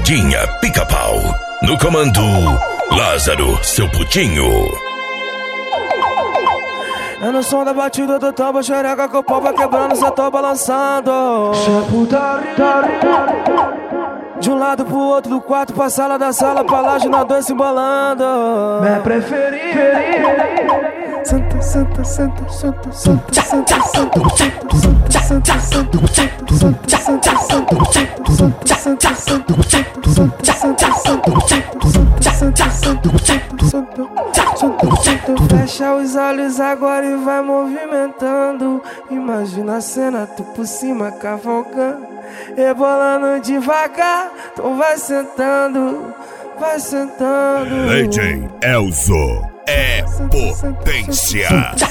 Paredinha Pica-Pau. No comando, Lázaro, seu putinho. É no som da batida do tambo, xereca que o pau vai quebrando, cê tô balançando. De um lado pro outro, do quarto pra sala, da sala pra laje, nós dois se embolando. Minha preferida. Santa, santa, santa, santa, santa, santa, santa, fecha os olhos agora e vai movimentando. Imagina a cena, tu por cima cavalgando, rebolando devagar, então vai sentando, vai sentando. DJ Elzo é potência.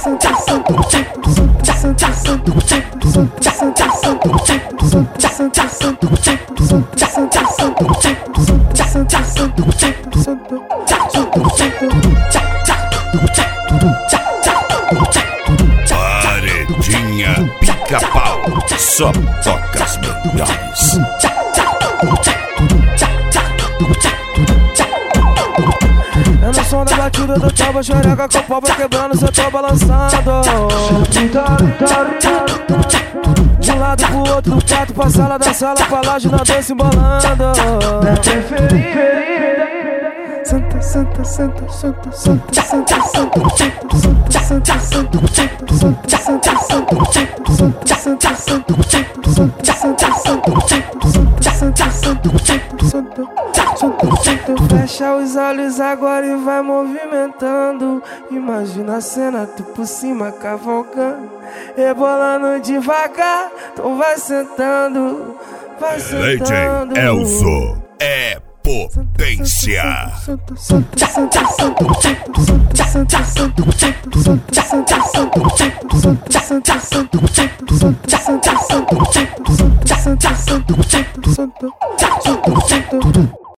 Paredinha Pica-Pau, só toca as melhores. É no som da batida do tambo, xereca com o pau vai quebrando, cê tô balançando. De um lado pro outro, do quarto pra sala, da sala pra laje, nós dois se embolando. Minha preferida. Santa, santa, santa, santa, santa, santa, santa, santa, santa, fecha os olhos agora e vai movimentando. Imagina a cena, tu por cima cavalgando, rebolando devagar, então vai sentando, vai sentando. DJ Elzo é potência. Santa, santa, santa, santa, santa, santa, santa,